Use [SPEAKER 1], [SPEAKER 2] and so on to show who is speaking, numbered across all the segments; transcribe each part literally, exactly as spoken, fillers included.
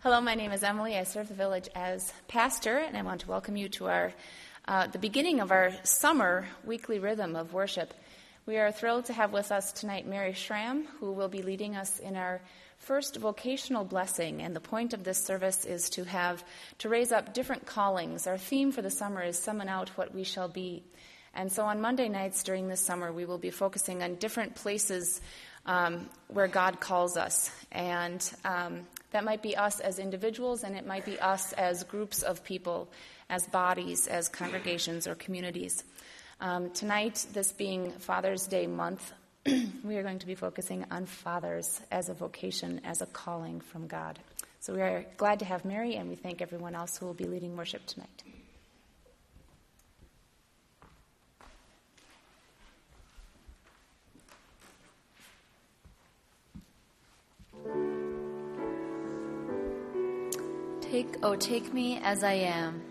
[SPEAKER 1] Hello, my name is Emily. I serve the village as pastor, and I want to welcome you to our uh, the beginning of our summer weekly rhythm of worship. We are thrilled to have with us tonight Mary Schramm, who will be leading us in our first vocational blessing. And the point of this service is to have to raise up different callings. Our theme for the summer is summon out what we shall be. And so on Monday nights during this summer, we will be focusing on different places um, where God calls us. And um, that might be us as individuals, and it might be us as groups of people, as bodies, as congregations or communities. Um, tonight, this being Father's Day month, we are going to be focusing on fathers as a vocation, as a calling from God. So we are glad to have Mary, and we thank everyone else who will be leading worship tonight.
[SPEAKER 2] Take, oh, take me as I am.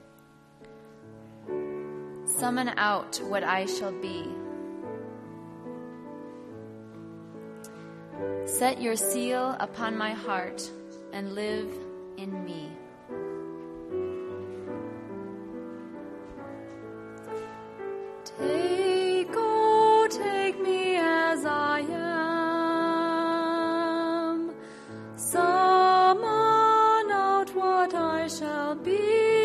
[SPEAKER 2] Summon out what I shall be. Set your seal upon my heart and live in me. Take, oh, take me as I am. Summon out what I shall be.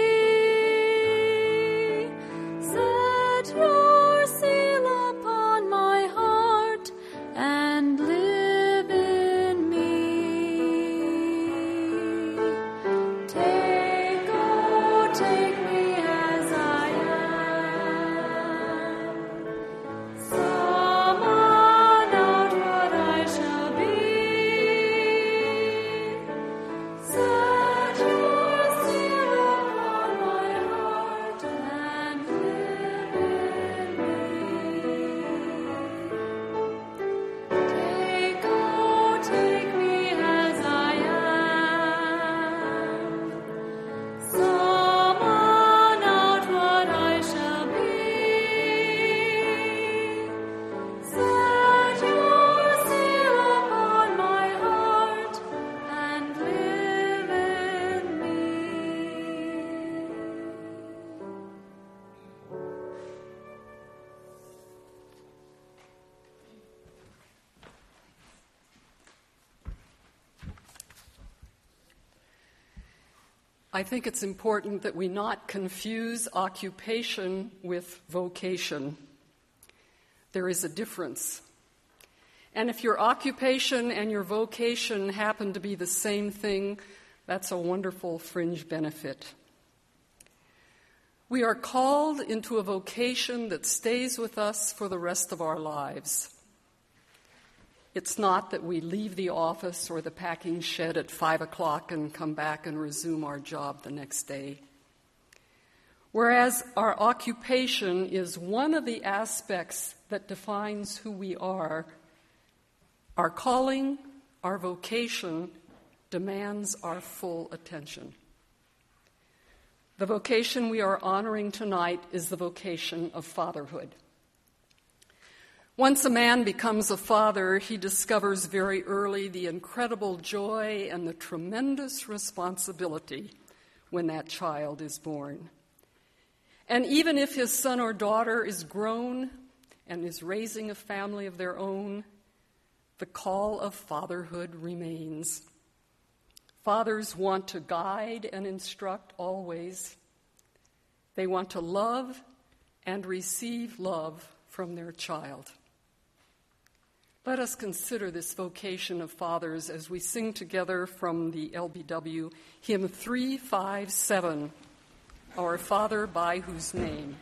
[SPEAKER 2] Set your seal upon my heart and live in me. Take, oh, take me as I am. Summon out what I shall be. Set your seal upon my heart and live in me. Take, oh, take me as I am. Summon out what I shall be. Set your seal upon my heart and live in me.
[SPEAKER 3] I think it's important that we not confuse occupation with vocation. There is a difference. And if your occupation and your vocation happen to be the same thing, that's a wonderful fringe benefit. We are called into a vocation that stays with us for the rest of our lives. It's not that we leave the office or the packing shed at five o'clock and come back and resume our job the next day. Whereas our occupation is one of the aspects that defines who we are, our calling, our vocation, demands our full attention. The vocation we are honoring tonight is the vocation of fatherhood. Once a man becomes a father, he discovers very early the incredible joy and the tremendous responsibility when that child is born. And even if his son or daughter is grown and is raising a family of their own, the call of fatherhood remains. Fathers want to guide and instruct always. They want to love and receive love from their child. Let us consider this vocation of fathers as we sing together from the L B W hymn three five seven, Our Father by Whose Name.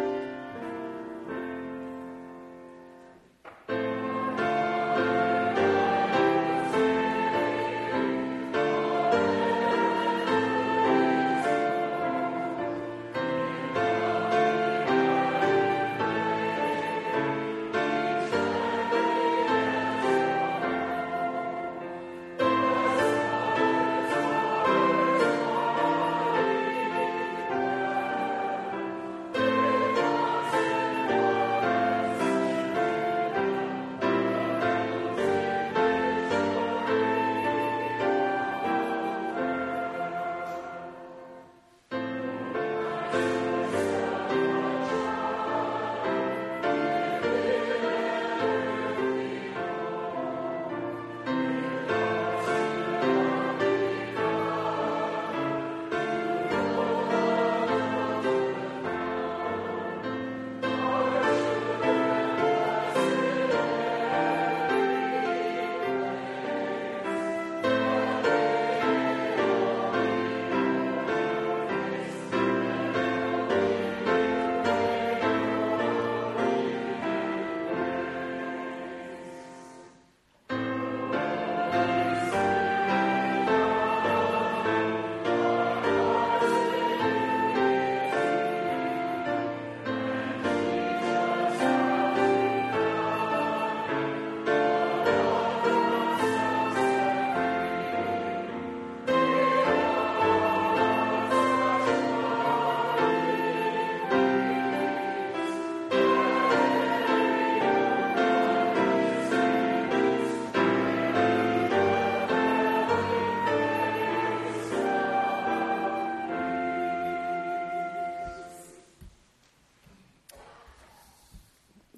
[SPEAKER 2] Our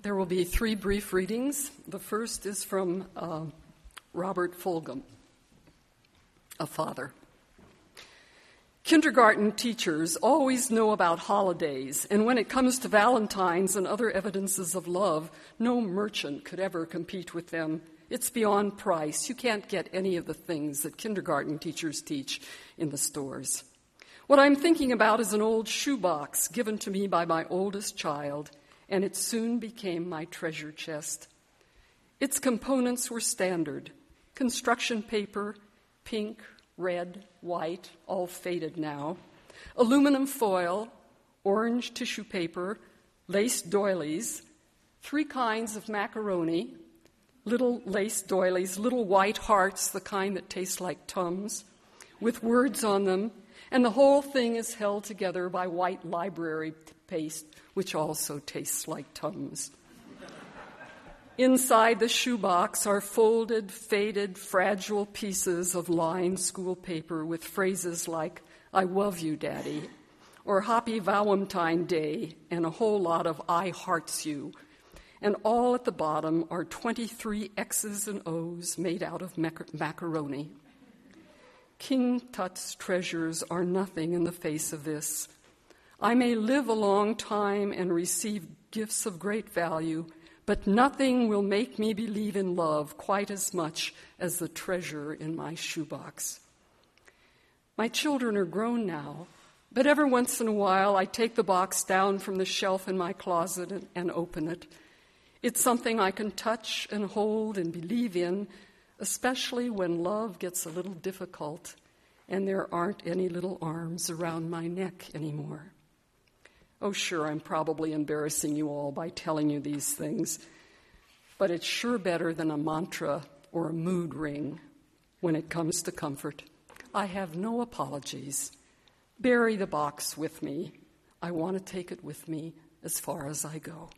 [SPEAKER 3] There will be three brief readings. The first is from uh, Robert Fulghum, a father. Kindergarten teachers always know about holidays, and when it comes to Valentine's and other evidences of love, no merchant could ever compete with them. It's beyond price. You can't get any of the things that kindergarten teachers teach in the stores. What I'm thinking about is an old shoebox given to me by my oldest child, and it soon became my treasure chest. Its components were standard: construction paper, pink, red, white, all faded now, aluminum foil, orange tissue paper, lace doilies, three kinds of macaroni, little lace doilies, little white hearts, the kind that taste like Tums, with words on them, and the whole thing is held together by white library paste, which also tastes like Tums. Inside the shoebox are folded, faded, fragile pieces of lined school paper with phrases like, "I love you, Daddy," or "Happy Valentine Day," and a whole lot of "I hearts you." And all at the bottom are twenty-three X's and O's made out of mac- macaroni. King Tut's treasures are nothing in the face of this. I may live a long time and receive gifts of great value, but nothing will make me believe in love quite as much as the treasure in my shoebox. My children are grown now, but every once in a while I take the box down from the shelf in my closet and, and open it. It's something I can touch and hold and believe in, especially when love gets a little difficult and there aren't any little arms around my neck anymore. Oh, sure, I'm probably embarrassing you all by telling you these things, but it's sure better than a mantra or a mood ring when it comes to comfort. I have no apologies. Bury the box with me. I want to take it with me as far as I go.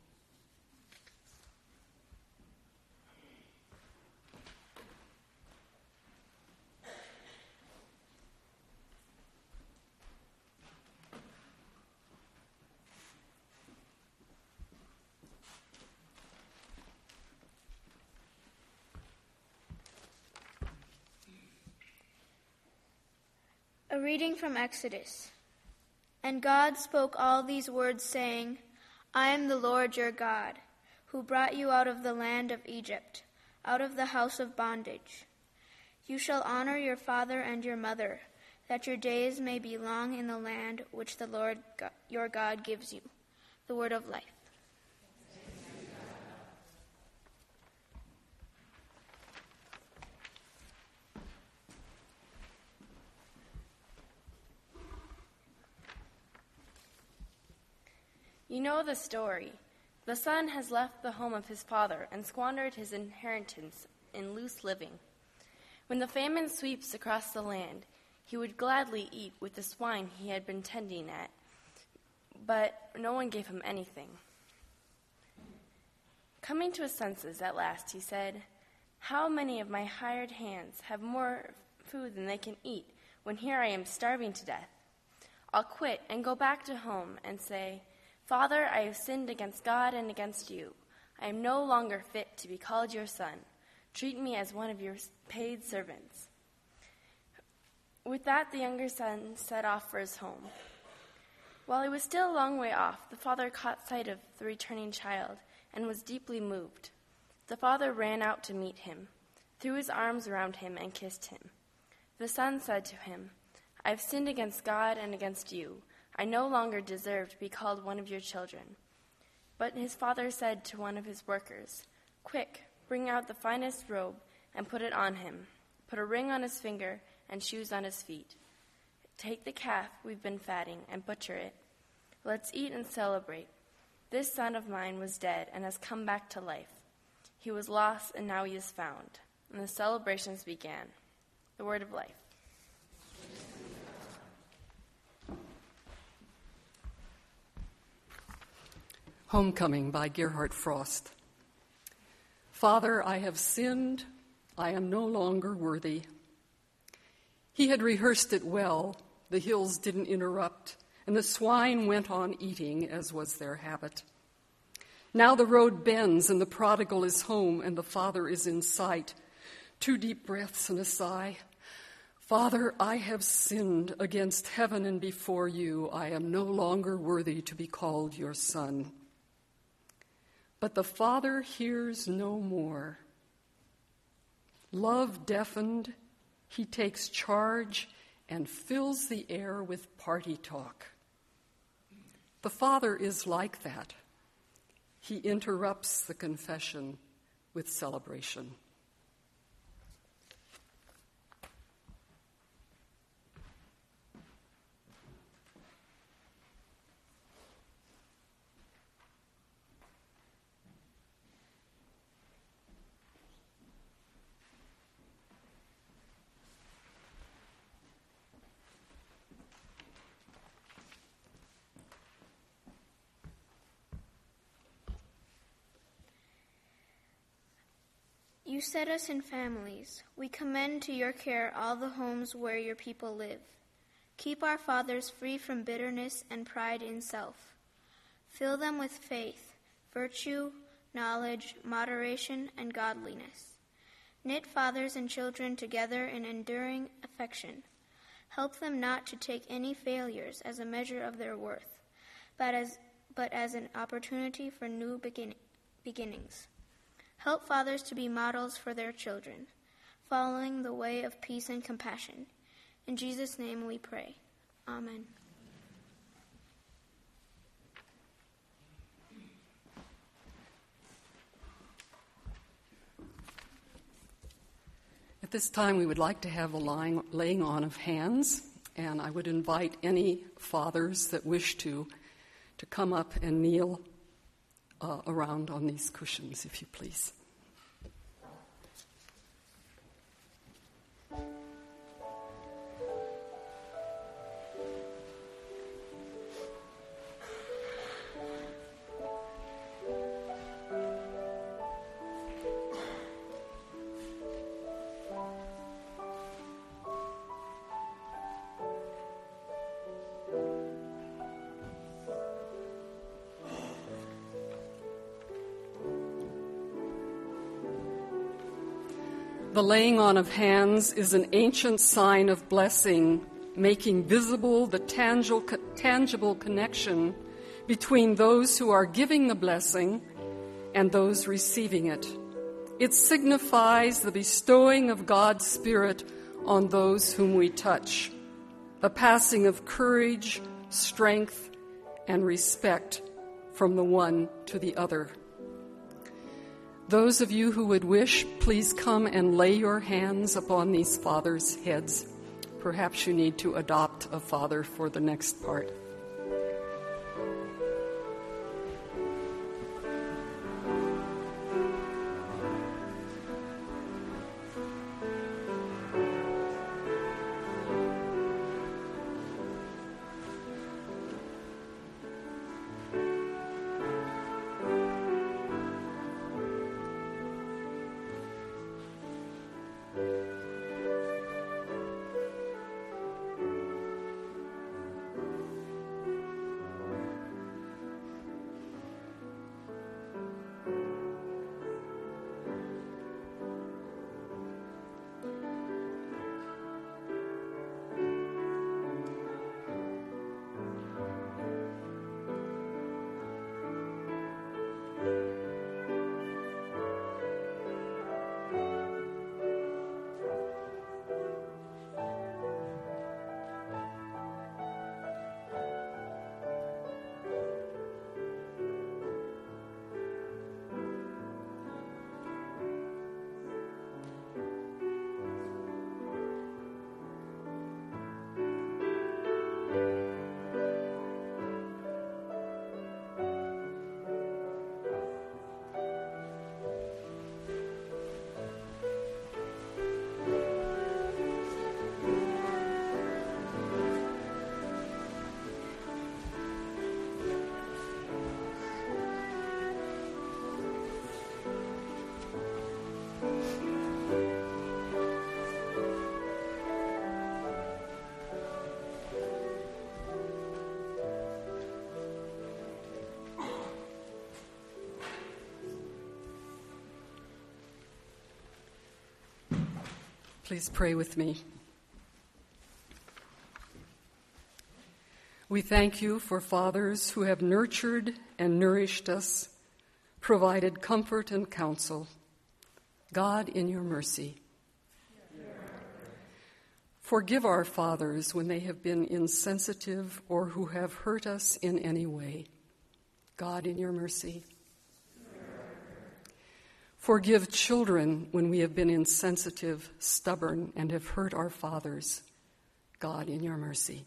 [SPEAKER 4] A reading from Exodus. And God spoke all these words, saying, I am the Lord your God, who brought you out of the land of Egypt, out of the house of bondage. You shall honor your father and your mother, that your days may be long in the land which the Lord your God gives you. The word of life.
[SPEAKER 5] You know the story. The son has left the home of his father and squandered his inheritance in loose living. When the famine sweeps across the land, he would gladly eat with the swine he had been tending at, but no one gave him anything. Coming to his senses at last, he said, How many of my hired hands have more food than they can eat when here I am starving to death? I'll quit and go back to home and say, Father, I have sinned against God and against you. I am no longer fit to be called your son. Treat me as one of your paid servants. With that, the younger son set off for his home. While he was still a long way off, the father caught sight of the returning child and was deeply moved. The father ran out to meet him, threw his arms around him, and kissed him. The son said to him, I have sinned against God and against you. I no longer deserve to be called one of your children. But his father said to one of his workers, Quick, bring out the finest robe and put it on him. Put a ring on his finger and shoes on his feet. Take the calf we've been fatting and butcher it. Let's eat and celebrate. This son of mine was dead and has come back to life. He was lost and now he is found. And the celebrations began. The word of life.
[SPEAKER 3] Homecoming by Gerhard Frost. Father, I have sinned. I am no longer worthy. He had rehearsed it well. The hills didn't interrupt, and the swine went on eating, as was their habit. Now the road bends and the prodigal is home and the father is in sight. Two deep breaths and a sigh. Father, I have sinned against heaven and before you. I am no longer worthy to be called your son. But the father hears no more. Love deafened, he takes charge and fills the air with party talk. The father is like that. He interrupts the confession with celebration.
[SPEAKER 4] You set us in families. We commend to your care all the homes where your people live. Keep our fathers free from bitterness and pride in self. Fill them with faith, virtue, knowledge, moderation, and godliness. Knit fathers and children together in enduring affection. Help them not to take any failures as a measure of their worth, but as, but as an opportunity for new begin, beginnings. Help fathers to be models for their children, following the way of peace and compassion. In Jesus' name we pray. Amen.
[SPEAKER 3] At this time, we would like to have a laying, laying on of hands, and I would invite any fathers that wish to to come up and kneel uh, around on these cushions, if you please. The laying on of hands is an ancient sign of blessing, making visible the tangible, tangible connection between those who are giving the blessing and those receiving it. It signifies the bestowing of God's Spirit on those whom we touch, a passing of courage, strength, and respect from the one to the other. Those of you who would wish, please come and lay your hands upon these fathers' heads. Perhaps you need to adopt a father for the next part. Please pray with me. We thank you for fathers who have nurtured and nourished us, provided comfort and counsel. God, in your mercy. Forgive our fathers when they have been insensitive or who have hurt us in any way. God, in your mercy. Forgive children when we have been insensitive, stubborn, and have hurt our fathers. God, in your mercy.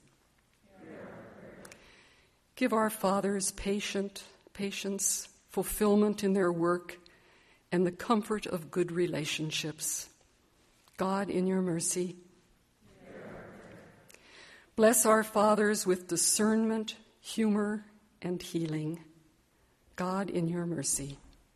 [SPEAKER 3] Give our fathers patient, patience, fulfillment in their work, and the comfort of good relationships. God, in your mercy. Bless our fathers with discernment, humor, and healing. God, in your mercy.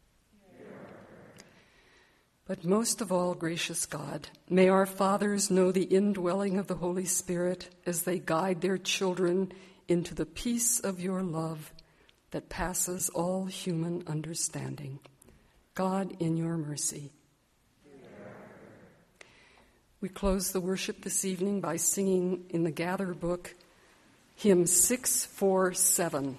[SPEAKER 3] But most of all, gracious God, may our fathers know the indwelling of the Holy Spirit as they guide their children into the peace of your love that passes all human understanding. God, in your mercy. We close the worship this evening by singing in the Gather book, hymn six four seven.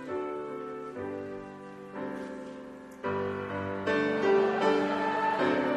[SPEAKER 2] Thank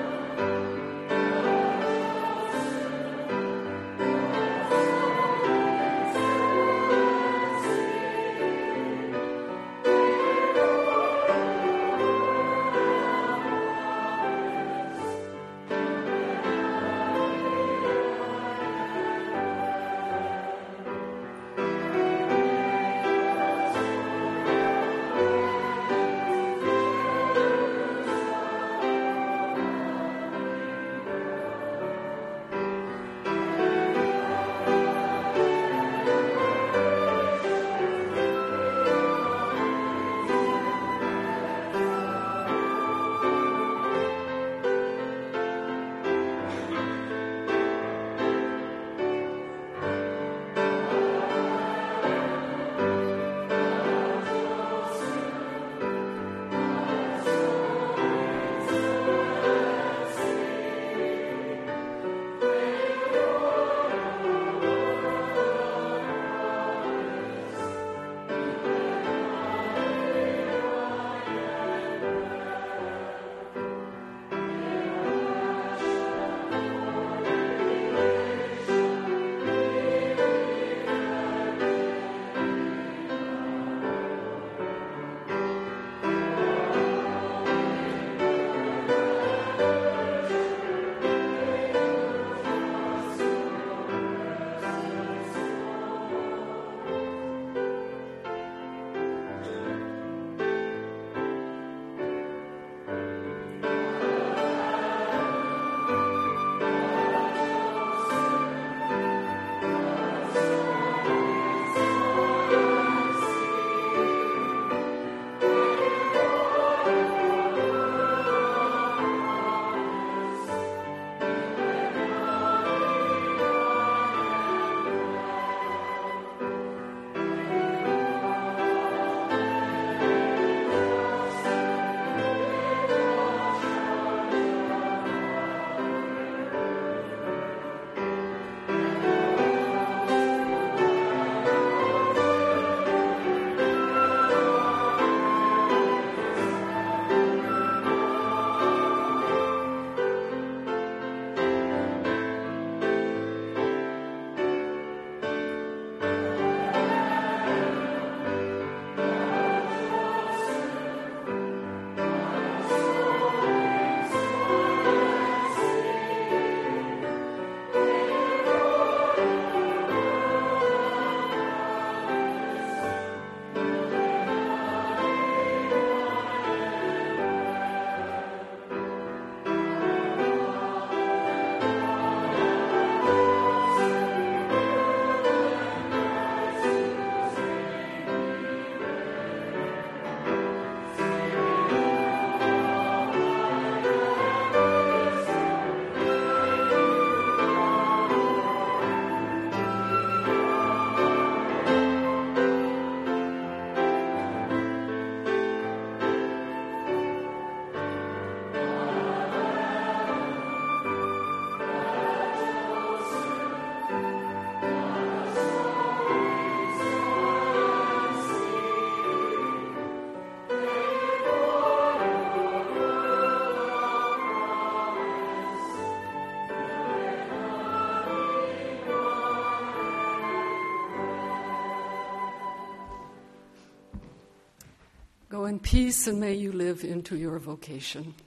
[SPEAKER 3] Go in peace, and may you live into your vocation.